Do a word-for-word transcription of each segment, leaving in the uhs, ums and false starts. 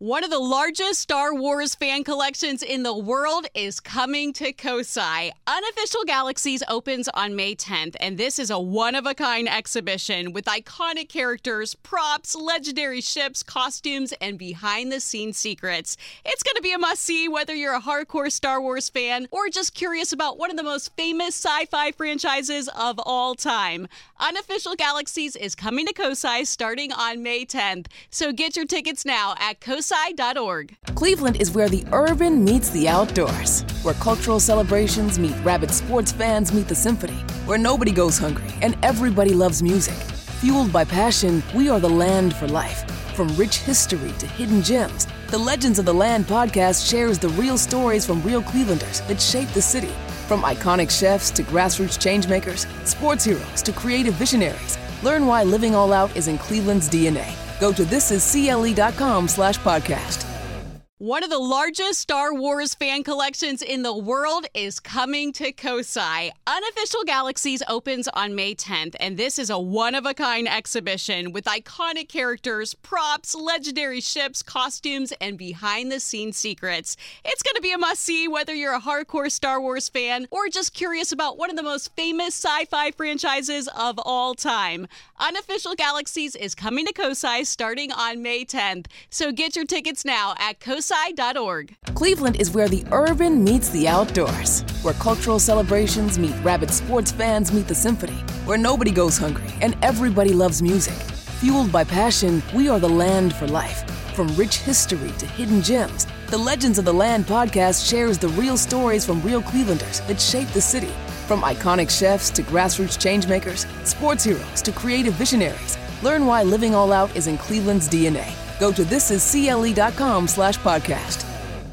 One of the largest Star Wars fan collections in the world is coming to Kosai. Unofficial Galaxies opens on May tenth, and this is a one-of-a-kind exhibition with iconic characters, props, legendary ships, costumes, and behind-the-scenes secrets. It's going to be a must-see whether you're a hardcore Star Wars fan or just curious about one of the most famous sci-fi franchises of all time. Unofficial Galaxies is coming to Kosai starting on May tenth, so get your tickets now at kosai dot org. Cleveland is where the urban meets the outdoors, where cultural celebrations meet rabid sports fans meet the symphony, where nobody goes hungry and everybody loves music. Fueled by passion, we are the land for life. From rich history to hidden gems, the Legends of the Land podcast shares the real stories from real Clevelanders that shape the city. From iconic chefs to grassroots changemakers, sports heroes to creative visionaries, learn why living all out is in Cleveland's D N A. Go to thisiscle.com slash podcast. One of the largest Star Wars fan collections in the world is coming to Kosai. Unofficial Galaxies opens on May tenth, and this is a one-of-a-kind exhibition with iconic characters, props, legendary ships, costumes, and behind-the-scenes secrets. It's going to be a must-see whether you're a hardcore Star Wars fan or just curious about one of the most famous sci-fi franchises of all time. Unofficial Galaxies is coming to Kosai starting on May tenth, so get your tickets now at kosai dot org. Cleveland is where the urban meets the outdoors, where cultural celebrations meet rabid sports fans meet the symphony, where nobody goes hungry and everybody loves music. Fueled by passion, we are the land for life. From rich history to hidden gems, the Legends of the Land podcast shares the real stories from real Clevelanders that shape the city. From iconic chefs to grassroots changemakers, sports heroes to creative visionaries, learn why living all out is in Cleveland's D N A. Go to thisiscle.com slash podcast.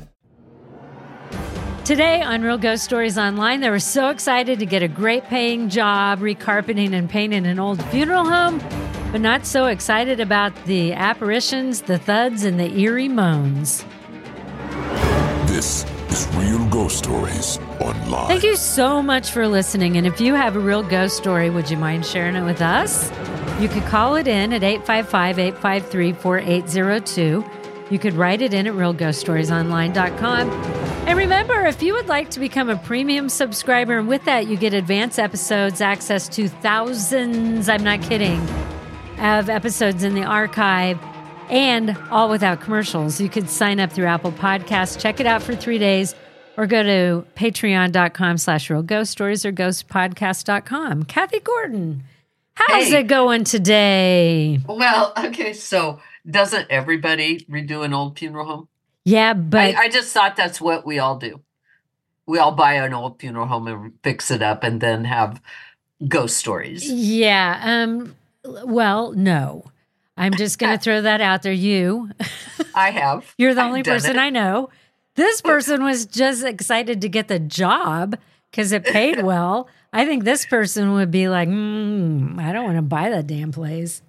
Today on Real Ghost Stories Online, they were so excited to get a great paying job recarpeting and painting an old funeral home, but not so excited about the apparitions, the thuds, and the eerie moans. This is Real Ghost Stories Online. Thank you so much for listening. And if you have a real ghost story, would you mind sharing it with us? You could call it in at eight five five, eight five three, four eight zero two. You could write it in at real ghost stories online dot com. And remember, if you would like to become a premium subscriber, and with that, you get advanced episodes, access to thousands, I'm not kidding, of episodes in the archive, and all without commercials. You could sign up through Apple Podcasts, check it out for three days, or go to patreon.com slash real ghost stories or ghost podcast dot com. Kathy Gordon, how's hey. it going today? Well, okay, so doesn't everybody redo an old funeral home? Yeah, but... I, I just thought that's what we all do. We all buy an old funeral home and fix it up and then have ghost stories. Yeah, um, well, no. I'm just going to throw that out there. You. I have. You're the I've only done person it. I know. This person was just excited to get the job because it paid well. I think this person would be like, mm, I don't want to buy that damn place.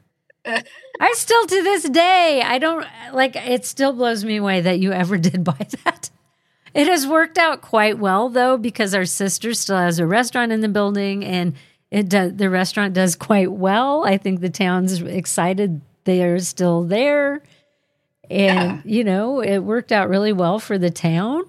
I still, to this day, I don't, like, it still blows me away that you ever did buy that. It has worked out quite well, though, because our sister still has a restaurant in the building, and it does, the restaurant does quite well. I think the town's excited they're still there. And, yeah. you know, it worked out really well for the town.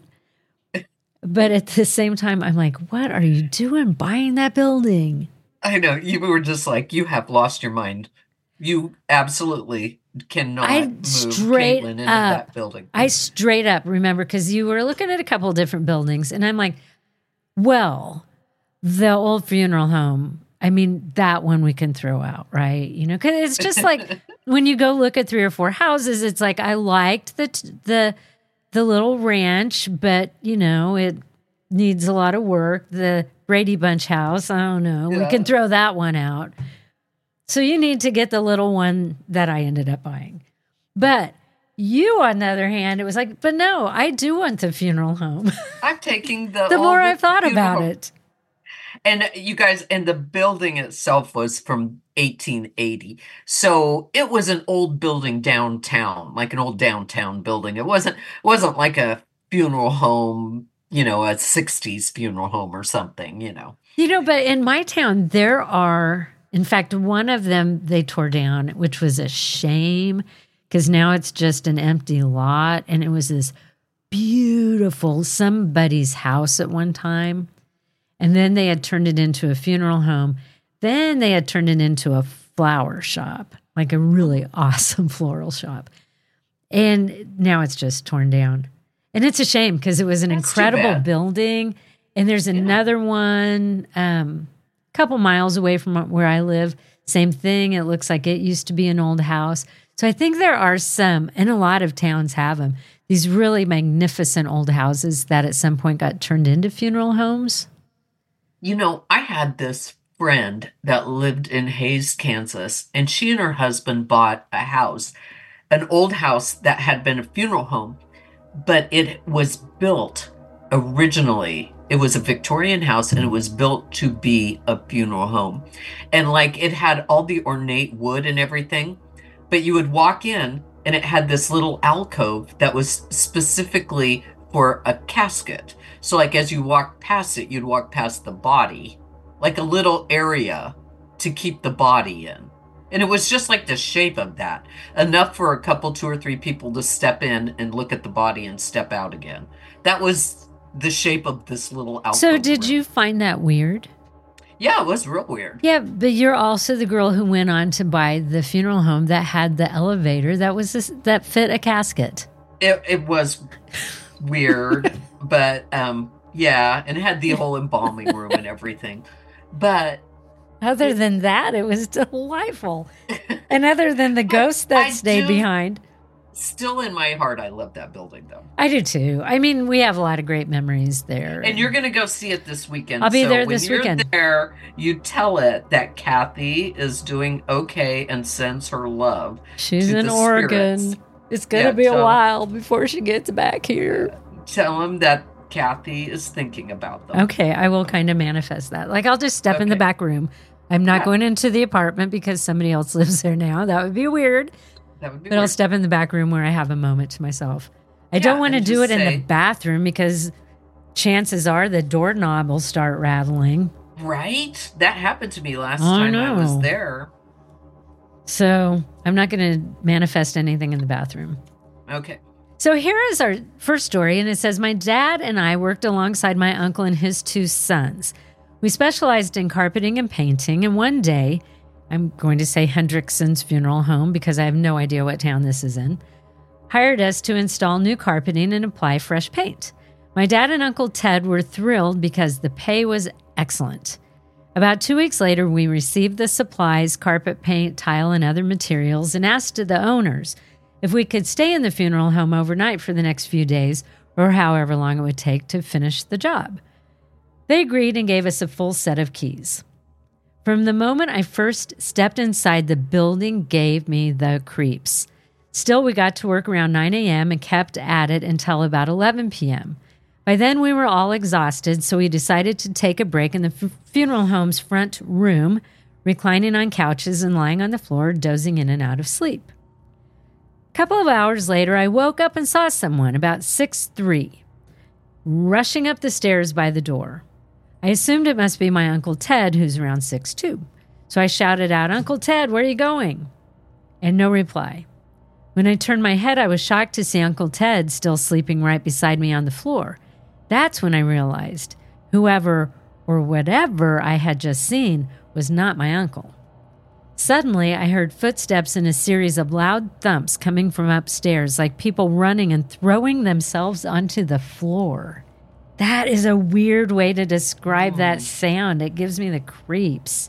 But at the same time, I'm like, what are you doing buying that building? I know. You were just like, you have lost your mind. You absolutely cannot I move straight Caitlin into up, that building. I straight up remember, because you were looking at a couple of different buildings, and I'm like, well, the old funeral home, I mean, that one we can throw out, right? You know, because it's just like when you go look at three or four houses, it's like I liked the the the little ranch, but you know, it needs a lot of work. The Brady Bunch house, I don't know, yeah. we can throw that one out. So you need to get the little one that I ended up buying. But you, on the other hand, it was like, but no, I do want the funeral home. I'm taking the the more I've thought funeral about home. it. And you guys, and the building itself was from eighteen eighty. So it was an old building downtown, like an old downtown building. It wasn't, it wasn't like a funeral home, you know, a sixties funeral home or something, you know. You know, but in my town, there are, in fact, one of them they tore down, which was a shame because now it's just an empty lot. And it was this beautiful somebody's house at one time. And then they had turned it into a funeral home. Then they had turned it into a flower shop, like a really awesome floral shop. And now it's just torn down. And it's a shame because it was an That's incredible building. And there's another yeah. one um, a couple miles away from where I live. Same thing. It looks like it used to be an old house. So I think there are some, and a lot of towns have them, these really magnificent old houses that at some point got turned into funeral homes. You know, I had this friend that lived in Hays, Kansas, and she and her husband bought a house, an old house that had been a funeral home, but it was built originally. It was a Victorian house and it was built to be a funeral home. And like it had all the ornate wood and everything, but you would walk in and it had this little alcove that was specifically for a casket. So like as you walked past it, you'd walk past the body, like a little area to keep the body in. And it was just like the shape of that, enough for a couple, two or three people to step in and look at the body and step out again. That was the shape of this little alcove. So did room. you find that weird? Yeah, it was real weird. Yeah, but you're also the girl who went on to buy the funeral home that had the elevator that was this, that fit a casket. It it was weird, but um, yeah, and it had the whole embalming room and everything. But other it, than that, it was delightful. And other than the ghost that I stayed do, behind. Still in my heart, I love that building, though. I do, too. I mean, we have a lot of great memories there. And, and you're going to go see it this weekend. I'll be so there this when weekend. You're there, you tell it that Kathy is doing okay and sends her love. She's to in the Oregon. spirits. It's going to yeah, be a while before she gets back here. Tell him that Kathy is thinking about them. Okay, I will kind of manifest that. Like, I'll just step okay. in the back room. I'm not yeah. going into the apartment because somebody else lives there now. That would be weird. That would be but weird. I'll step in the back room where I have a moment to myself. I yeah, don't want to do it say, in the bathroom because chances are the doorknob will start rattling. Right? That happened to me last I time know. I was there. So I'm not going to manifest anything in the bathroom. Okay. So here is our first story, and it says, my dad and I worked alongside my uncle and his two sons. We specialized in carpeting and painting, and one day, I'm going to say Hendrickson's Funeral Home because I have no idea what town this is in, hired us to install new carpeting and apply fresh paint. My dad and Uncle Ted were thrilled because the pay was excellent. About two weeks later, we received the supplies, carpet paint, tile, and other materials, and asked the owners if we could stay in the funeral home overnight for the next few days or however long it would take to finish the job. They agreed and gave us a full set of keys. From the moment I first stepped inside, the building gave me the creeps. Still, we got to work around nine a.m. and kept at it until about eleven p.m. By then, we were all exhausted, so we decided to take a break in the f- funeral home's front room, reclining on couches and lying on the floor, dozing in and out of sleep. A couple of hours later, I woke up and saw someone, about six three, rushing up the stairs by the door. I assumed it must be my Uncle Ted, who's around six two. So I shouted out, Uncle Ted, where are you going? And no reply. When I turned my head, I was shocked to see Uncle Ted still sleeping right beside me on the floor. That's when I realized whoever or whatever I had just seen was not my uncle. Suddenly, I heard footsteps and a series of loud thumps coming from upstairs, like people running and throwing themselves onto the floor. That is a weird way to describe that sound. It gives me the creeps.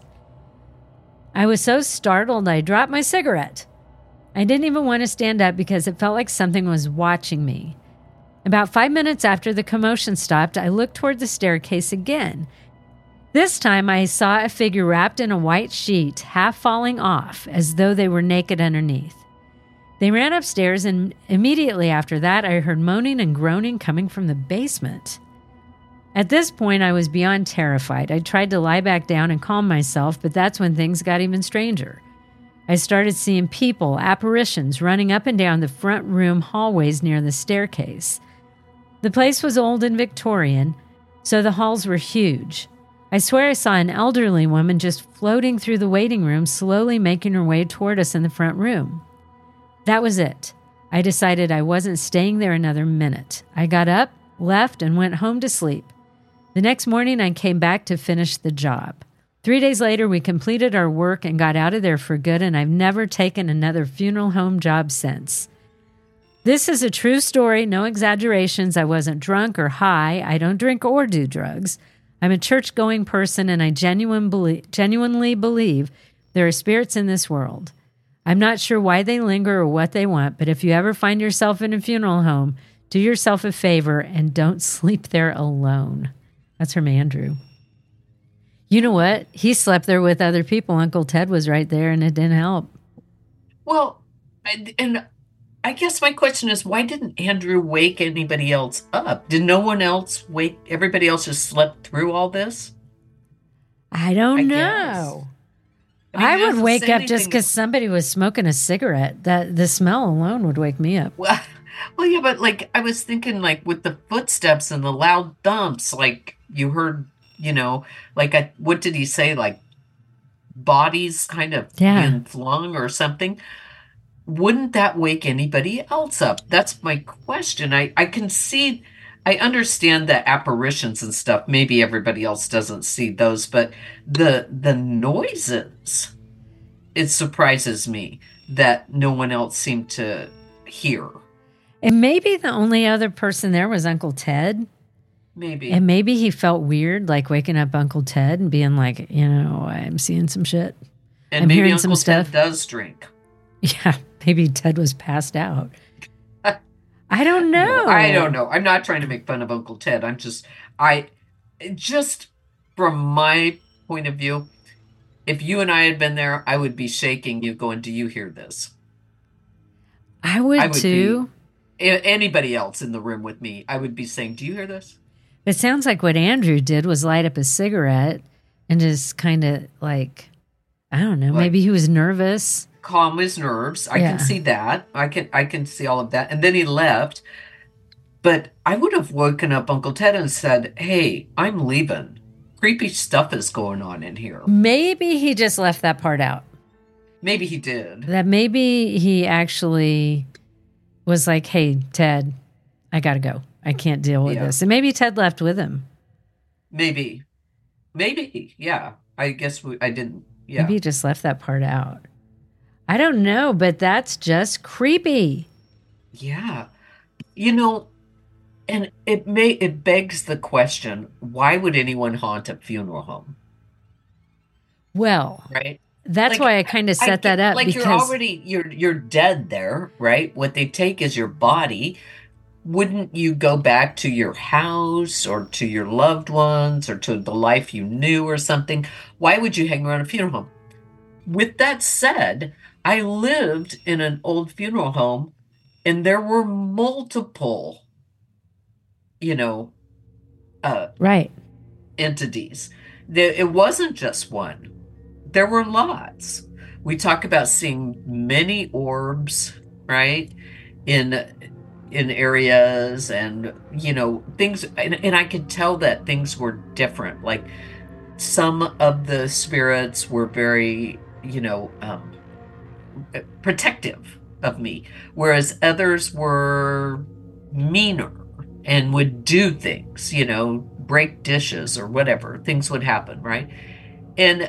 I was so startled, I dropped my cigarette. I didn't even want to stand up because it felt like something was watching me. About five minutes after the commotion stopped, I looked toward the staircase again. This time, I saw a figure wrapped in a white sheet, half falling off, as though they were naked underneath. They ran upstairs, and immediately after that, I heard moaning and groaning coming from the basement. At this point, I was beyond terrified. I tried to lie back down and calm myself, but that's when things got even stranger. I started seeing people, apparitions, running up and down the front room hallways near the staircase. The place was old and Victorian, so the halls were huge. I swear I saw an elderly woman just floating through the waiting room, slowly making her way toward us in the front room. That was it. I decided I wasn't staying there another minute. I got up, left, and went home to sleep. The next morning, I came back to finish the job. Three days later, we completed our work and got out of there for good, and I've never taken another funeral home job since. This is a true story, no exaggerations. I wasn't drunk or high. I don't drink or do drugs. I'm a church-going person, and I genuine belie- genuinely believe there are spirits in this world. I'm not sure why they linger or what they want, but if you ever find yourself in a funeral home, do yourself a favor and don't sleep there alone. That's from Andrew. You know what? He slept there with other people. Uncle Ted was right there, and it didn't help. Well, I- and I guess my question is, why didn't Andrew wake anybody else up? Did no one else wake? Everybody else just slept through all this? I don't I know. guess. I I, mean, it would doesn't wake say up just anything- because somebody was smoking a cigarette. That the smell alone would wake me up. Well, well, yeah, but like I was thinking, like with the footsteps and the loud thumps, like you heard, you know, like I, what did he say? Like bodies kind of Yeah. being flung or something. Wouldn't that wake anybody else up? That's my question. I I can see, I understand the apparitions and stuff. Maybe everybody else doesn't see those, but the the noises, it surprises me that no one else seemed to hear. And maybe the only other person there was Uncle Ted. Maybe. And maybe he felt weird, like waking up Uncle Ted and being like, you know, I'm seeing some shit. And I'm maybe hearing Uncle some Ted stuff. does drink. Yeah, maybe Ted was passed out. I don't know. I don't know. I'm not trying to make fun of Uncle Ted. I'm just, I, just from my point of view, if you and I had been there, I would be shaking you going, do you hear this? I would, I would too. A- Anybody else in the room with me, I would be saying, do you hear this? It sounds like what Andrew did was light up a cigarette and just kind of like, I don't know, Like- maybe he was nervous. Calm his nerves. I Yeah. can see that. I can I can see all of that. And then he left. But I would have woken up Uncle Ted and said, hey, I'm leaving. Creepy stuff is going on in here. Maybe he just left that part out. Maybe he did. That maybe he actually was like, hey, Ted, I got to go. I can't deal with Yeah. this. And maybe Ted left with him. Maybe. Maybe. Yeah. I guess we, I didn't. Yeah. Maybe he just left that part out. I don't know, but that's just creepy. Yeah. You know, and it may it begs the question, why would anyone haunt a funeral home? Well, Right? that's Like, why I kind of I set that get- up Like because you're already you're you're dead there, right? What they take is your body. Wouldn't you go back to your house or to your loved ones or to the life you knew or something? Why would you hang around a funeral home? With that said, I lived in an old funeral home and there were multiple, you know, uh, right. entities. There, it wasn't just one. There were lots. We talk about seeing many orbs, right? In in areas and you know things and, and I could tell that things were different. Like some of the spirits were very, you know, um, protective of me, whereas others were meaner and would do things, you know, break dishes or whatever. Things would happen, right? And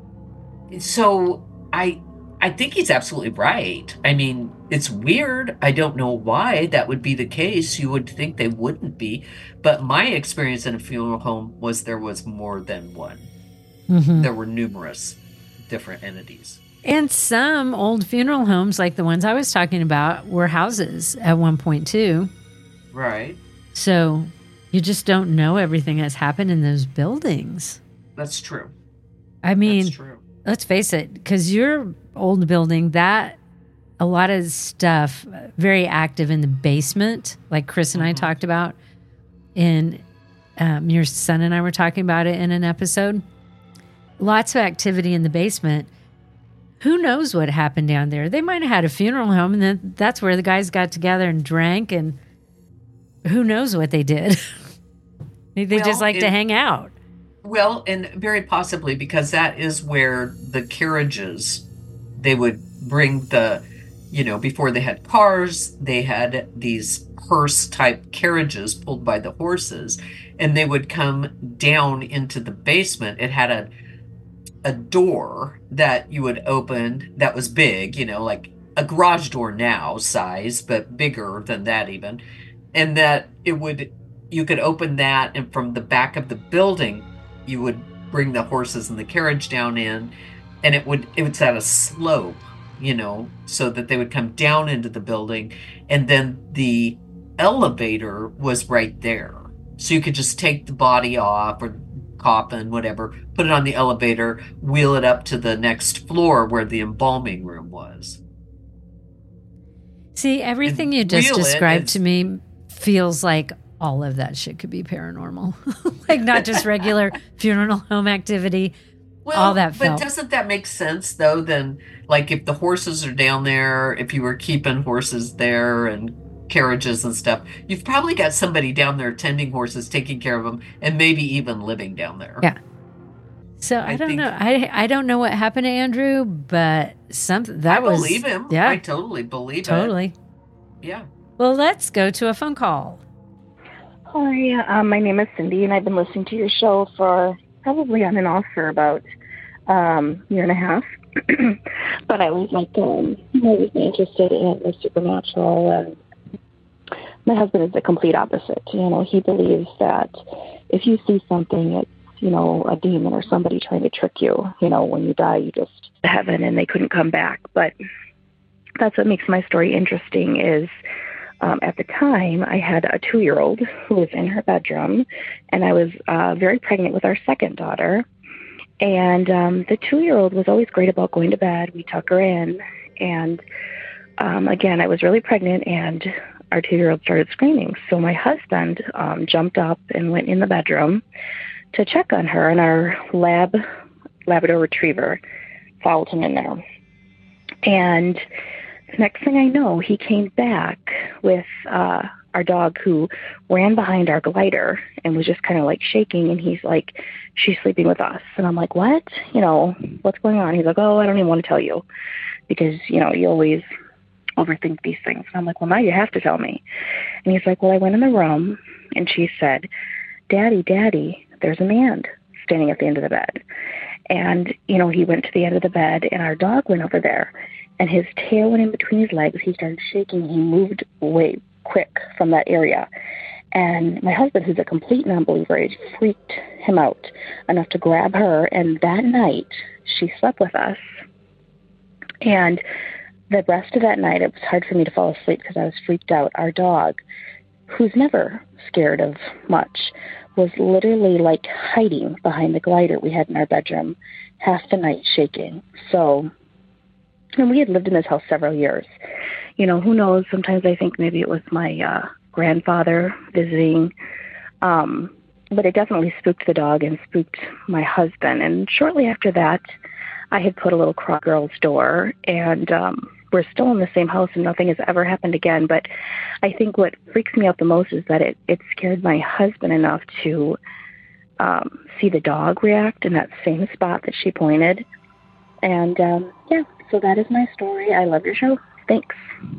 so I I think he's absolutely right. I mean, it's weird. I don't know why that would be the case. You would think they wouldn't be. But my experience in a funeral home was there was more than one. Mhm. There were numerous different entities. And some old funeral homes, like the ones I was talking about, were houses at one point too. Right. So you just don't know everything that's happened in those buildings. That's true. I mean, That's true. let's face it, because your old building, that a lot of stuff uh, very active in the basement, like Chris and I Mhm. talked about, and um, your son and I were talking about it in an episode. Lots of activity in the basement. Who knows what happened down there? They might have had a funeral home, and then that's where the guys got together and drank, and who knows what they did? Maybe they Well, just like to it- hang out. Well, and very possibly because that is where the carriages, they would bring the you know, before they had cars, they had these hearse type carriages pulled by the horses, and they would come down into the basement. It had a a door that you would open that was big, you know, like a garage door now size, but bigger than that even. And that it would, you could open that, and from the back of the building, you would bring the horses and the carriage down in, and it would, it was at a slope, you know, so that they would come down into the building, and then the elevator was right there. So you could just take the body off, or coffin, whatever, put it on the elevator, wheel it up to the next floor where the embalming room was. See, everything you just described to me feels like all of that shit could be paranormal. Like not just regular funeral home activity. Well, all that but felt. Doesn't that make sense though? Then, like if the horses are down there, if you were keeping horses there and carriages and stuff, you've probably got somebody down there tending horses, taking care of them, and maybe even living down there. Yeah. So I, I don't think, know. I I don't know what happened to Andrew, but something that I was. I believe him. Yeah, I totally believe totally. it. Totally. Yeah. Well, let's go to a phone call. Hi, um, my name is Cindy, and I've been listening to your show for probably on and off for about um, a year and a half. But I was like, um, I was interested in the supernatural, and my husband is the complete opposite. You know, he believes that if you see something, it's, you know, a demon or somebody trying to trick you. You know, when you die, you just to heaven and they couldn't come back. But that's what makes my story interesting is um, at the time I had a two-year-old who was in her bedroom, and I was uh, very pregnant with our second daughter. And um, the two-year-old was always great about going to bed. We tuck her in. And um, again, I was really pregnant, and our two-year-old started screaming. So my husband um, jumped up and went in the bedroom to check on her, and our lab Labrador Retriever followed him in there. And the next thing I know, he came back with uh, our dog, who ran behind our glider and was just kind of like shaking. And he's like, she's sleeping with us. And I'm like, what? You know, what's going on? He's like, oh, I don't even want to tell you because, you know, you always overthink these things. And I'm like, well, now you have to tell me. And he's like, well, I went in the room and she said, Daddy, Daddy, there's a man standing at the end of the bed. And, you know, he went to the end of the bed and our dog went over there and his tail went in between his legs. He started shaking. He moved away quick from that area. And my husband, who's a complete non-believer, it freaked him out enough to grab her. And that night she slept with us. And the rest of that night, it was hard for me to fall asleep because I was freaked out. Our dog, who's never scared of much, was literally like hiding behind the glider we had in our bedroom half the night shaking. So, and we had lived in this house several years. You know, who knows? Sometimes I think maybe it was my uh, grandfather visiting. Um, but it definitely spooked the dog and spooked my husband. And shortly after that, I had put a little cross girl's door, and um, we're still in the same house and nothing has ever happened again. But I think what freaks me out the most is that it, it scared my husband enough to um, see the dog react in that same spot that she pointed. And um, yeah, so that is my story. I love your show. Thanks.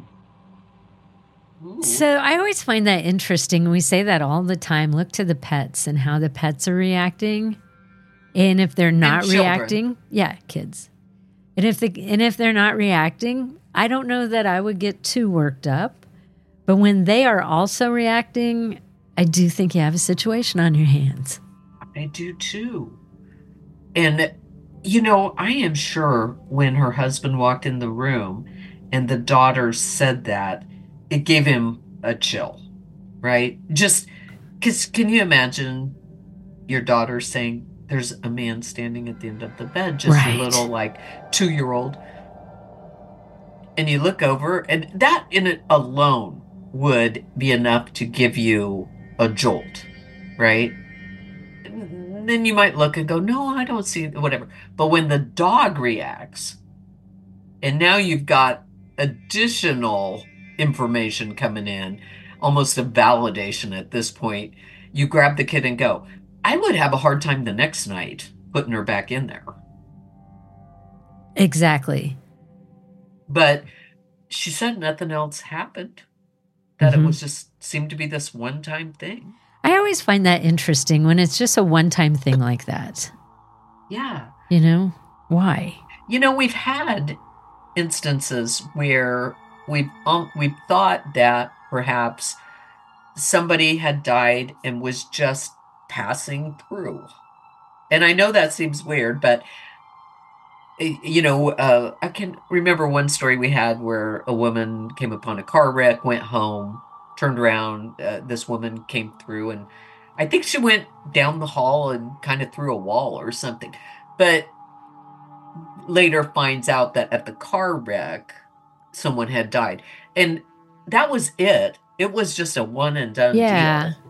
So I always find that interesting. We say that all the time. Look to the pets and how the pets are reacting. And if they're not reacting, yeah, kids. And if the and if they're not reacting, I don't know that I would get too worked up. But when they are also reacting, I do think you have a situation on your hands. I do too. And, you know, I am sure when her husband walked in the room and the daughter said that, it gave him a chill, right? Just because can you imagine your daughter saying, there's a man standing at the end of the bed, just right. A little like two-year-old. And you look over, and that in it alone would be enough to give you a jolt, right? And then you might look and go, no, I don't see whatever. But when the dog reacts, and now you've got additional information coming in, almost a validation at this point, you grab the kid and go. I would have a hard time the next night putting her back in there. Exactly. But she said nothing else happened. That Mhm. it was just seemed to be this one-time thing. I always find that interesting when it's just a one-time thing like that. Yeah. You know? Why? You know, we've had instances where we've um, we've thought that perhaps somebody had died and was just passing through. And I know that seems weird, but you know, uh, I can remember one story we had where a woman came upon a car wreck, went home, turned around. Uh, this woman came through, and I think she went down the hall and kind of through a wall or something. But later finds out that at the car wreck, someone had died. And that was it. It was just a one and done Yeah. deal.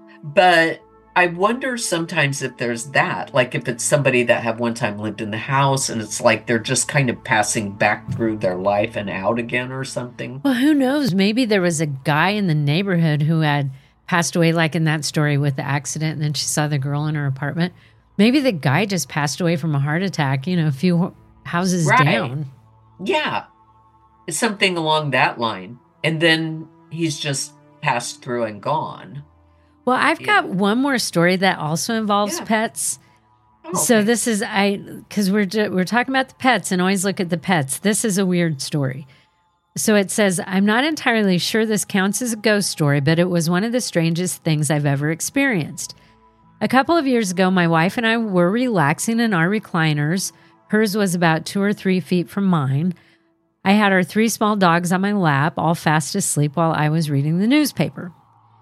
But I wonder sometimes if there's that, like if it's somebody that have one time lived in the house and it's like they're just kind of passing back through their life and out again or something. Well, who knows? Maybe there was a guy in the neighborhood who had passed away, like in that story with the accident, and then she saw the girl in her apartment. Maybe the guy just passed away from a heart attack, you know, a few houses Right. down. Yeah. It's something along that line. And then he's just passed through and gone. Well, I've Yeah. got one more story that also involves Yeah. pets. Oh, So okay. this is I because we're ju- we're talking about the pets and always look at the pets. This is a weird story. So it says, I'm not entirely sure this counts as a ghost story, but it was one of the strangest things I've ever experienced. A couple of years ago, my wife and I were relaxing in our recliners. Hers was about two or three feet from mine. I had our three small dogs on my lap, all fast asleep while I was reading the newspaper.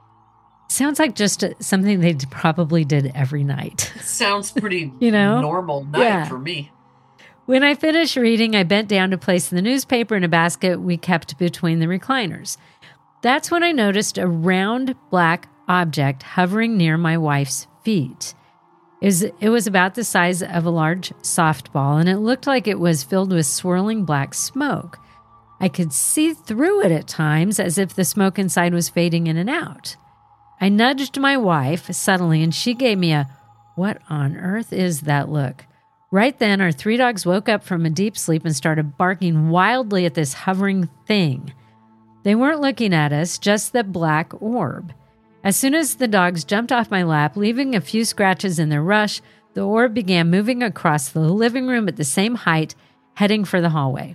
Sounds like just a, something they d- probably did every night. Sounds pretty You know? normal night Yeah. for me. When I finished reading, I bent down to place the newspaper in a basket we kept between the recliners. That's when I noticed a round black object hovering near my wife's feet. It was, it was about the size of a large softball, and it looked like it was filled with swirling black smoke. I could see through it at times, as if the smoke inside was fading in and out. I nudged my wife subtly, and she gave me a, "What on earth is that?" look. Right then, our three dogs woke up from a deep sleep and started barking wildly at this hovering thing. They weren't looking at us, just the black orb. As soon as the dogs jumped off my lap, leaving a few scratches in their rush, the orb began moving across the living room at the same height, heading for the hallway.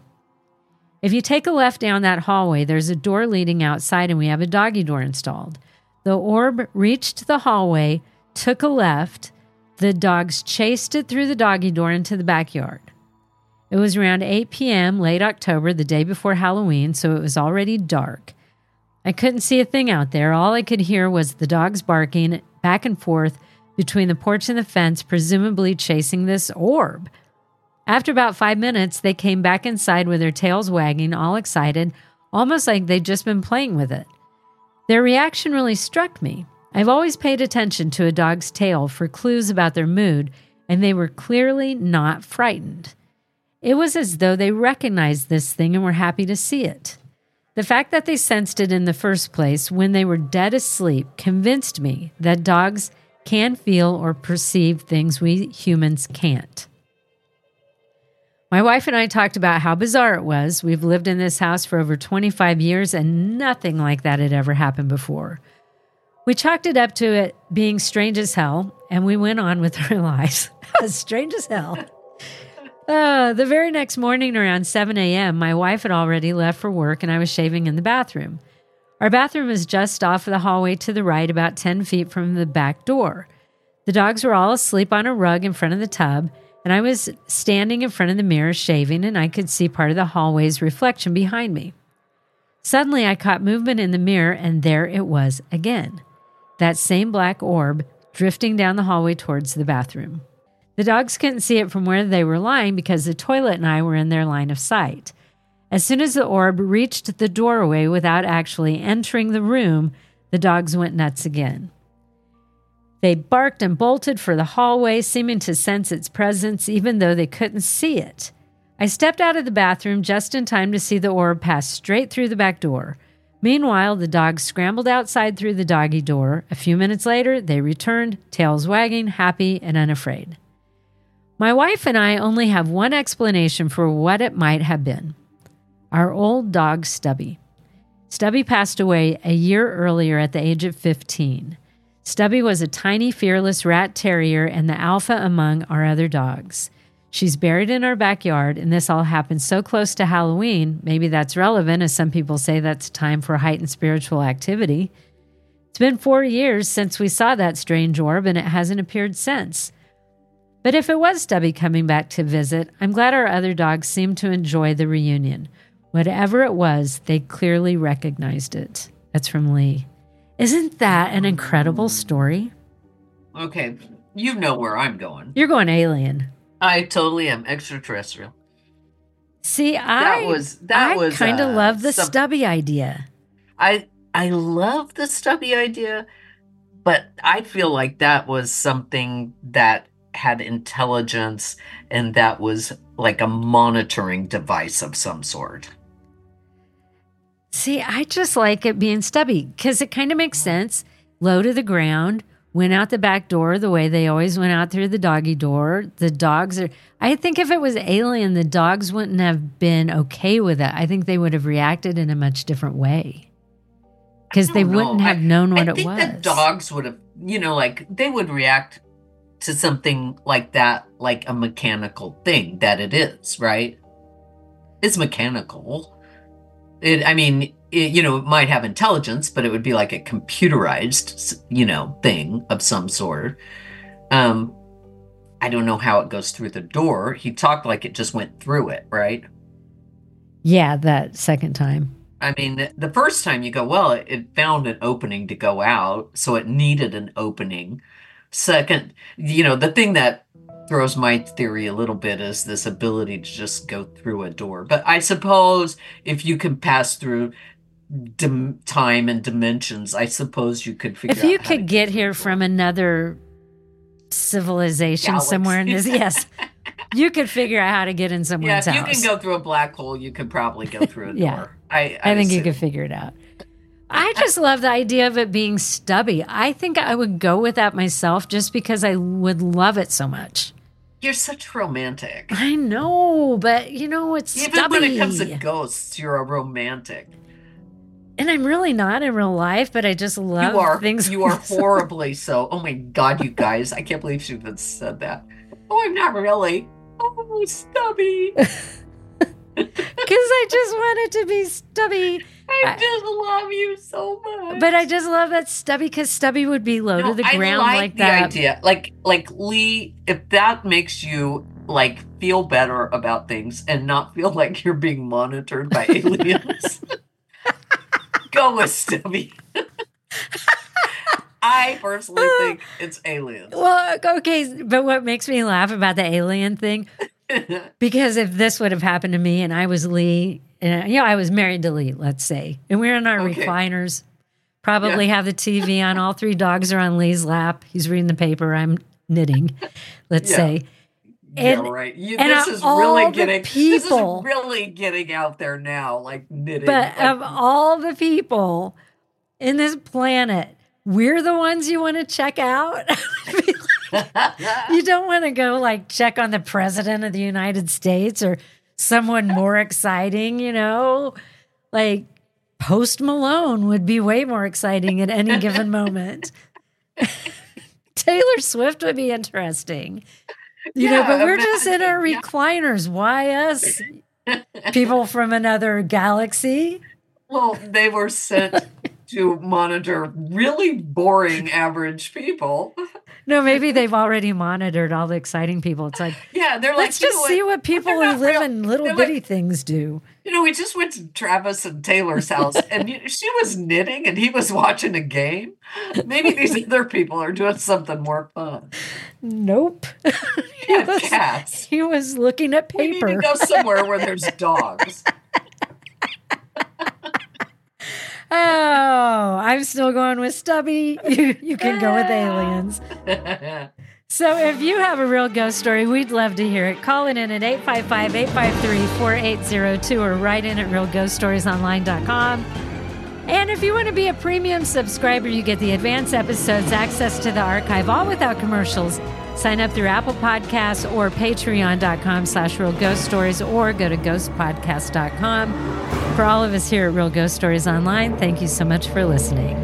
If you take a left down that hallway, there's a door leading outside, and we have a doggy door installed. The orb reached the hallway, took a left. The dogs chased it through the doggy door into the backyard. It was around eight p.m., late October, the day before Halloween, so it was already dark. I couldn't see a thing out there. All I could hear was the dogs barking back and forth between the porch and the fence, presumably chasing this orb. After about five minutes, they came back inside with their tails wagging, all excited, almost like they'd just been playing with it. Their reaction really struck me. I've always paid attention to a dog's tail for clues about their mood, and they were clearly not frightened. It was as though they recognized this thing and were happy to see it. The fact that they sensed it in the first place when they were dead asleep convinced me that dogs can feel or perceive things we humans can't. My wife and I talked about how bizarre it was. We've lived in this house for over twenty-five years, and nothing like that had ever happened before. We chalked it up to it being strange as hell, and we went on with our lives. Strange as hell. Uh, the very next morning around seven a.m., my wife had already left for work, and I was shaving in the bathroom. Our bathroom is just off the hallway to the right, about ten feet from the back door. The dogs were all asleep on a rug in front of the tub, and I was standing in front of the mirror shaving, and I could see part of the hallway's reflection behind me. Suddenly, I caught movement in the mirror, and there it was again. That same black orb drifting down the hallway towards the bathroom. The dogs couldn't see it from where they were lying because the toilet and I were in their line of sight. As soon as the orb reached the doorway without actually entering the room, the dogs went nuts again. They barked and bolted for the hallway, seeming to sense its presence even though they couldn't see it. I stepped out of the bathroom just in time to see the orb pass straight through the back door. Meanwhile, the dogs scrambled outside through the doggy door. A few minutes later, they returned, tails wagging, happy and unafraid. My wife and I only have one explanation for what it might have been. our old dog Stubby. Stubby passed away a year earlier at the age of fifteen. Stubby was a tiny, fearless rat terrier and the alpha among our other dogs. She's buried in our backyard, and this all happened so close to Halloween. Maybe that's relevant, as some people say that's time for heightened spiritual activity. It's been four years since we saw that strange orb, and it hasn't appeared since. But if it was Stubby coming back to visit, I'm glad our other dogs seemed to enjoy the reunion. Whatever it was, they clearly recognized it. That's from Lee. Isn't that an incredible story? Okay, you know where I'm going. You're going alien. I totally am extraterrestrial. See, I that was that I was kind of uh, love the some, Stubby idea. I I love the Stubby idea, but I feel like that was something that had intelligence and that was like a monitoring device of some sort. See, I just like it being Stubby because it kind of makes sense. Low to the ground. Went out the back door the way they always went out through the doggy door. The dogs are, I think if it was alien, the dogs wouldn't have been okay with it. I think they would have reacted in a much different way. Because they wouldn't know. have I, known what I it think was. that dogs would have, you know, like they would react to something like that, like a mechanical thing that it is, right? It's mechanical. It, I mean, it, you know, it might have intelligence, but it would be like a computerized, you know, thing of some sort. Um, I don't know how it goes through the door. He talked like it just went through it, right? Yeah, that second time. I mean, the first time you go, well, it, it found an opening to go out, so it needed an opening. Second, you know, the thing that throws my theory a little bit is this ability to just go through a door. But I suppose if you can pass through dim- time and dimensions, I suppose you could figure if out you how could to get here from another civilization Galaxy. somewhere in this, yes, you could figure out how to get in Yeah, someone's if you house. can go through a black hole, you could probably go through a Yeah. door. I, I, I think you assume. could figure it out. I just love the idea of it being Stubby. I think I would go with that myself just because I would love it so much. You're such romantic. I know, but you know, it's Even Stubby. when it comes to ghosts, you're a romantic. And I'm really not in real life, but I just love You are. things. You are horribly so. Oh my God, you guys! I can't believe she even said that. Oh, I'm not really. Oh, Stubby. Because I just want it to be Stubby. I I- just love you so much. But I just love that Stubby because Stubby would be low No, to the I ground like like the that. idea. Like, like Lee, if that makes you like feel better about things and not feel like you're being monitored by aliens, go with Stubby. I personally think it's aliens. Well, okay, but what makes me laugh about the alien thing, because if this would have happened to me and I was Lee, and you know, I was married to Lee, let's say, and we're in our Okay. recliners, probably Yeah. have the T V on, all three dogs are on Lee's lap. He's reading the paper, I'm knitting, let's Yeah. say. And, yeah, right. You, and this of is all really the getting this people- is really getting out there now, like knitting. But like, of all the people in this planet, we're the ones you want to check out. You don't want to go like check on the president of the United States or someone more exciting, you know? Like Post Malone would be way more exciting at any given moment. Taylor Swift would be interesting. You know, Yeah, but we're just in our imagine, yeah. recliners. Why us? People from another galaxy? well, they were sent to monitor really boring average people. No, maybe they've already monitored all the exciting people. It's like, Yeah, they're let's like, you just know see what people They're who not live real. in little They're like- bitty things do. You know, we just went to Travis and Taylor's house, and you- she was knitting, and he was watching a game. Maybe these other people are doing something more fun. Nope. He had was- cats. He was looking at We need to paper. go somewhere where there's dogs. Oh, I'm still going with Stubby. You, you can go with aliens. So if you have a real ghost story, we'd love to hear it. Call it in at eight five five, eight five three, four eight zero two or write in at real ghost stories online dot com. And if you want to be a premium subscriber, you get the advanced episodes, access to the archive, all without commercials, Sign up through Apple Podcasts or patreon.com slash Real Ghost Stories, or go to ghost podcast dot com. For all of us here at Real Ghost Stories Online, thank you so much for listening.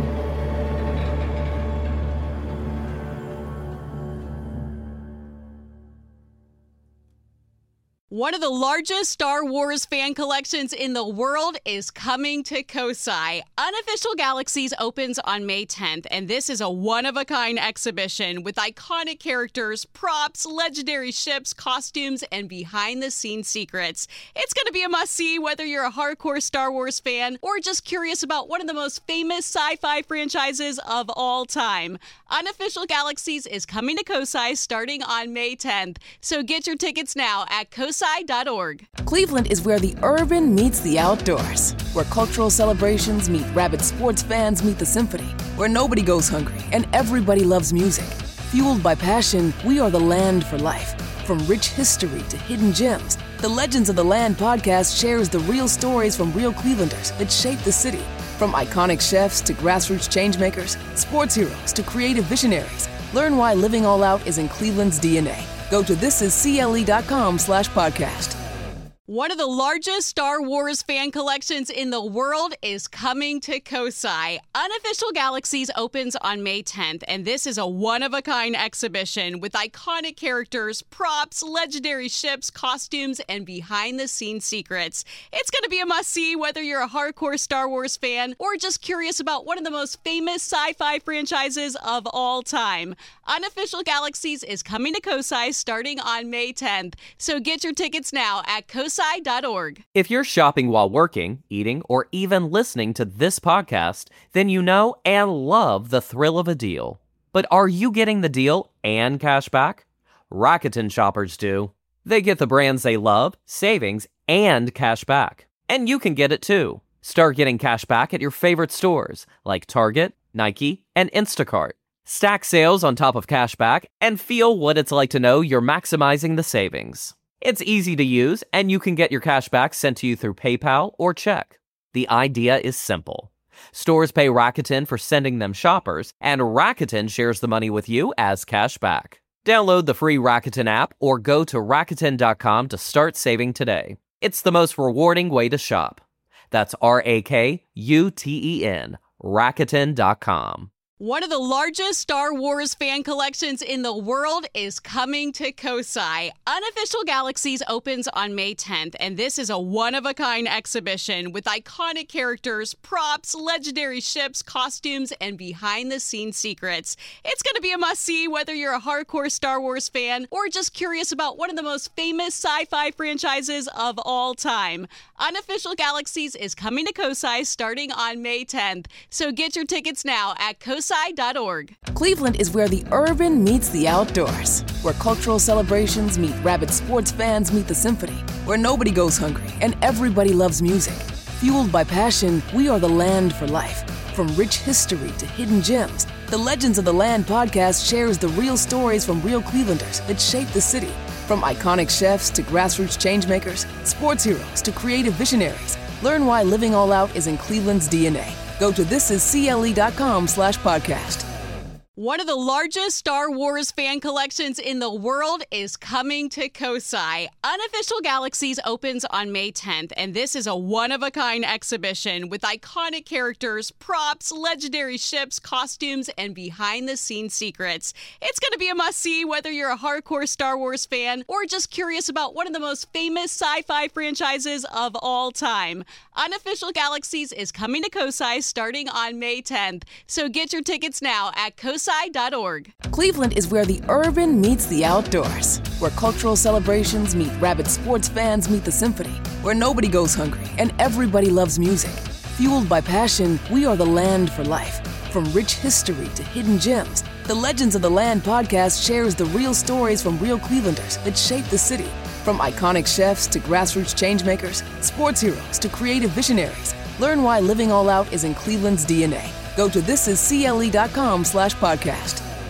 One of the largest Star Wars fan collections in the world is coming to Kosai. Unofficial Galaxies opens on May tenth, and this is a one-of-a-kind exhibition with iconic characters, props, legendary ships, costumes, and behind-the-scenes secrets. It's going to be a must-see whether you're a hardcore Star Wars fan or just curious about one of the most famous sci-fi franchises of all time. Unofficial Galaxies is coming to Kosai starting on May tenth, so get your tickets now at kosai dot org. Cleveland is where the urban meets the outdoors, where cultural celebrations meet rabid sports fans meet the symphony, where nobody goes hungry and everybody loves music. Fueled by passion, we are the land for life. From rich history to hidden gems, the Legends of the Land podcast shares the real stories from real Clevelanders that shape the city. From iconic chefs to grassroots changemakers, sports heroes to creative visionaries, learn why living all out is in Cleveland's D N A. Go to thisiscle.com slash podcast. One of the largest Star Wars fan collections in the world is coming to Kosai. Unofficial Galaxies opens on May tenth, and this is a one-of-a-kind exhibition with iconic characters, props, legendary ships, costumes, and behind-the-scenes secrets. It's going to be a must-see whether you're a hardcore Star Wars fan or just curious about one of the most famous sci-fi franchises of all time. Unofficial Galaxies is coming to Kosai starting on May tenth, so get your tickets now at kosai dot org. If you're shopping while working, eating, or even listening to this podcast, then you know and love the thrill of a deal. But are you getting the deal and cash back? Rakuten shoppers do. They get the brands they love, savings, and cash back. And you can get it too. Start getting cash back at your favorite stores like Target, Nike, and Instacart. Stack sales on top of cash back and feel what it's like to know you're maximizing the savings. It's easy to use, and you can get your cash back sent to you through PayPal or check. The idea is simple. Stores pay Rakuten for sending them shoppers, and Rakuten shares the money with you as cash back. Download the free Rakuten app or go to Rakuten dot com to start saving today. It's the most rewarding way to shop. That's R A K U T E N, Rakuten dot com. One of the largest Star Wars fan collections in the world is coming to Kosai. Unofficial Galaxies opens on May tenth, and this is a one-of-a-kind exhibition with iconic characters, props, legendary ships, costumes, and behind-the-scenes secrets. It's going to be a must-see whether you're a hardcore Star Wars fan or just curious about one of the most famous sci-fi franchises of all time. Unofficial Galaxies is coming to Kosai starting on May tenth, so get your tickets now at kosai dot org. Cleveland is where the urban meets the outdoors, where cultural celebrations meet rabid sports fans meet the symphony, where nobody goes hungry and everybody loves music. Fueled by passion, we are the land for life. From rich history to hidden gems, the Legends of the Land podcast shares the real stories from real Clevelanders that shape the city. From iconic chefs to grassroots changemakers, sports heroes to creative visionaries, learn why living all out is in Cleveland's D N A. Go to thisiscle.com slash podcast. One of the largest Star Wars fan collections in the world is coming to Kosai. Unofficial Galaxies opens on May tenth, and this is a one-of-a-kind exhibition with iconic characters, props, legendary ships, costumes, and behind-the-scenes secrets. It's going to be a must-see whether you're a hardcore Star Wars fan or just curious about one of the most famous sci-fi franchises of all time. Unofficial Galaxies is coming to Kosai starting on May tenth, so get your tickets now at kosai dot org. Cleveland is where the urban meets the outdoors, where cultural celebrations meet rabid sports fans meet the symphony, where nobody goes hungry and everybody loves music. Fueled by passion, we are the land for life. From rich history to hidden gems, the Legends of the Land podcast shares the real stories from real Clevelanders that shape the city. From iconic chefs to grassroots changemakers, sports heroes to creative visionaries, learn why living all out is in Cleveland's D N A. Go to thisiscle.com slash podcast.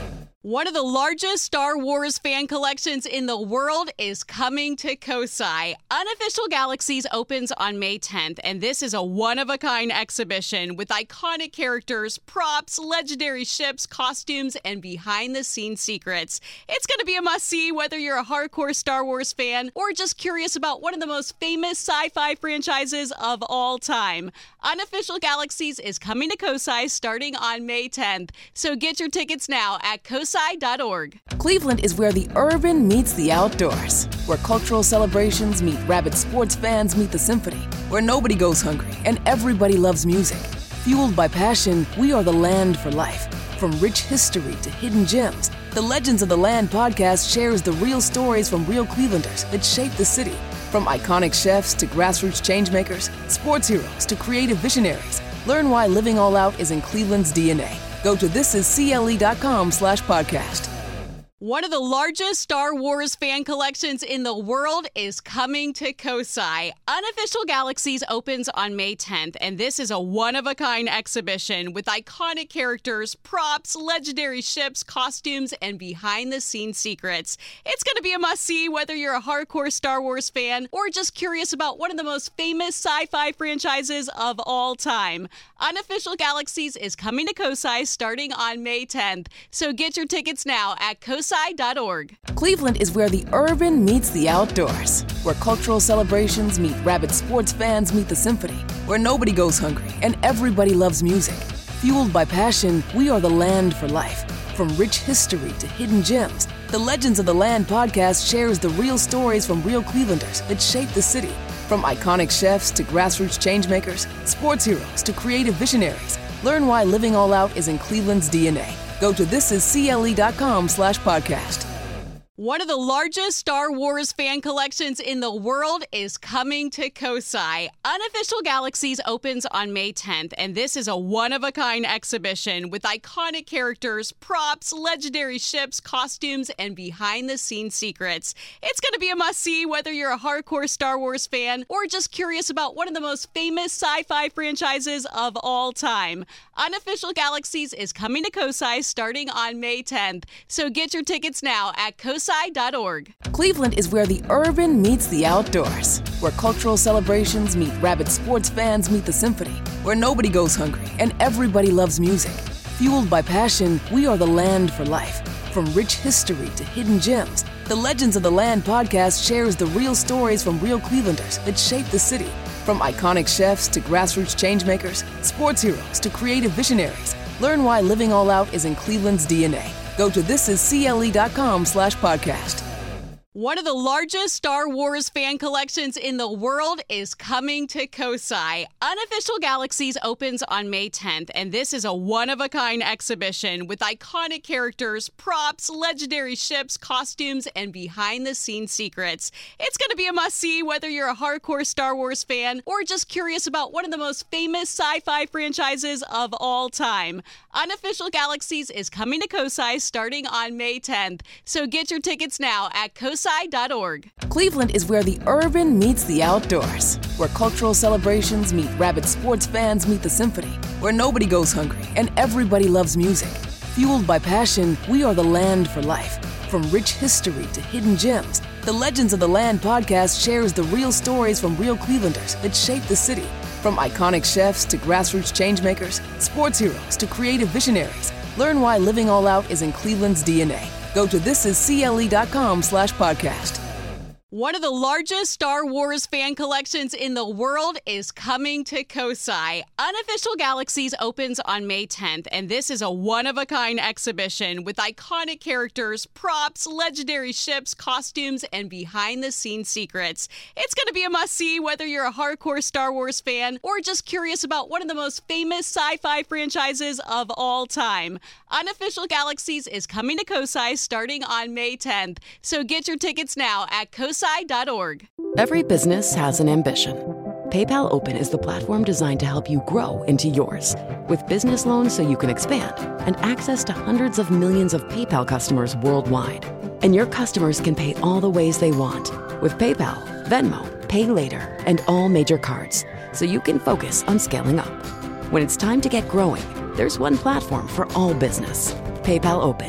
One of the largest Star Wars fan collections in the world is coming to Kosai. Unofficial Galaxies opens on May tenth, and this is a one-of-a-kind exhibition with iconic characters, props, legendary ships, costumes, and behind-the-scenes secrets. It's going to be a must-see whether you're a hardcore Star Wars fan or just curious about one of the most famous sci-fi franchises of all time. Unofficial Galaxies is coming to Kosai starting on May tenth, so get your tickets now at kosai dot org. Cleveland is where the urban meets the outdoors, where cultural celebrations meet rabid sports fans meet the symphony, where nobody goes hungry and everybody loves music. Fueled by passion, we are the land for life. From rich history to hidden gems, the Legends of the Land podcast shares the real stories from real Clevelanders that shape the city. From iconic chefs to grassroots changemakers, sports heroes to creative visionaries, learn why living all out is in Cleveland's D N A. Go to thisiscle.com slash podcast. One of the largest Star Wars fan collections in the world is coming to Kosai. Unofficial Galaxies opens on May tenth, and this is a one-of-a-kind exhibition with iconic characters, props, legendary ships, costumes, and behind-the-scenes secrets. It's going to be a must-see whether you're a hardcore Star Wars fan or just curious about one of the most famous sci-fi franchises of all time. Unofficial Galaxies is coming to Kosai starting on May tenth, so get your tickets now at kosai dot org. Cleveland is where the urban meets the outdoors, where cultural celebrations meet rabid sports fans meet the symphony, where nobody goes hungry and everybody loves music. Fueled by passion, we are the land for life. From rich history to hidden gems, the Legends of the Land podcast shares the real stories from real Clevelanders that shape the city. From iconic chefs to grassroots changemakers, sports heroes to creative visionaries, learn why living all out is in Cleveland's D N A. Go to thisiscle.com slash podcast. One of the largest Star Wars fan collections in the world is coming to Kosai. Unofficial Galaxies opens on May tenth, and this is a one-of-a-kind exhibition with iconic characters, props, legendary ships, costumes, and behind-the-scenes secrets. It's going to be a must-see whether you're a hardcore Star Wars fan or just curious about one of the most famous sci-fi franchises of all time. Unofficial Galaxies is coming to Kosai starting on May tenth, so get your tickets now at kosai dot org. Cleveland is where the urban meets the outdoors, where cultural celebrations meet rabid sports fans meet the symphony, where nobody goes hungry and everybody loves music. Fueled by passion, we are the land for life. From rich history to hidden gems, the Legends of the Land podcast shares the real stories from real Clevelanders that shape the city. From iconic chefs to grassroots changemakers, sports heroes to creative visionaries, learn why living all out is in Cleveland's D N A. Go to thisiscle.com slash podcast. One of the largest Star Wars fan collections in the world is coming to Kosai. Unofficial Galaxies opens on May tenth, and this is a one-of-a-kind exhibition with iconic characters, props, legendary ships, costumes, and behind-the-scenes secrets. It's going to be a must-see whether you're a hardcore Star Wars fan or just curious about one of the most famous sci-fi franchises of all time. Unofficial Galaxies is coming to Kosai starting on May tenth, so get your tickets now at kosai dot org. Cleveland is where the urban meets the outdoors, where cultural celebrations meet rabid sports fans meet the symphony, where nobody goes hungry and everybody loves music. Fueled by passion, we are the land for life. From rich history to hidden gems, the Legends of the Land podcast shares the real stories from real Clevelanders that shape the city. From iconic chefs to grassroots changemakers, sports heroes to creative visionaries, learn why living all out is in Cleveland's D N A. Go to thisiscle.com slash podcast. One of the largest Star Wars fan collections in the world is coming to Kosai. Unofficial Galaxies opens on May tenth, and this is a one-of-a-kind exhibition with iconic characters, props, legendary ships, costumes, and behind-the-scenes secrets. It's going to be a must-see whether you're a hardcore Star Wars fan or just curious about one of the most famous sci-fi franchises of all time. Unofficial Galaxies is coming to Kosai starting on May tenth, so get your tickets now at kosai dot org. Every business has an ambition. PayPal Open is the platform designed to help you grow into yours. With business loans so you can expand and access to hundreds of millions of PayPal customers worldwide. And your customers can pay all the ways they want with PayPal, Venmo, Pay Later, and all major cards, so you can focus on scaling up. When it's time to get growing, there's one platform for all business. PayPal Open.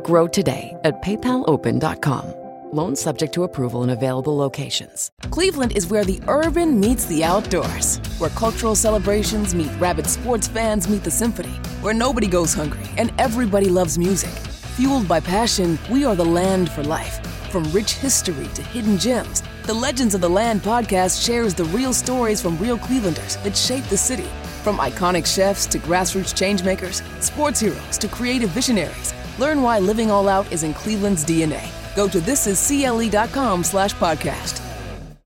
Grow today at paypal open dot com. Loans subject to approval in available locations. Cleveland is where the urban meets the outdoors, where cultural celebrations meet rabid sports fans meet the symphony, where nobody goes hungry and everybody loves music. Fueled by passion, we are the land for life. From rich history to hidden gems, the Legends of the Land podcast shares the real stories from real Clevelanders that shape the city. From iconic chefs to grassroots changemakers, sports heroes to creative visionaries, learn why living all out is in Cleveland's D N A. Go to thisiscle.com slash podcast.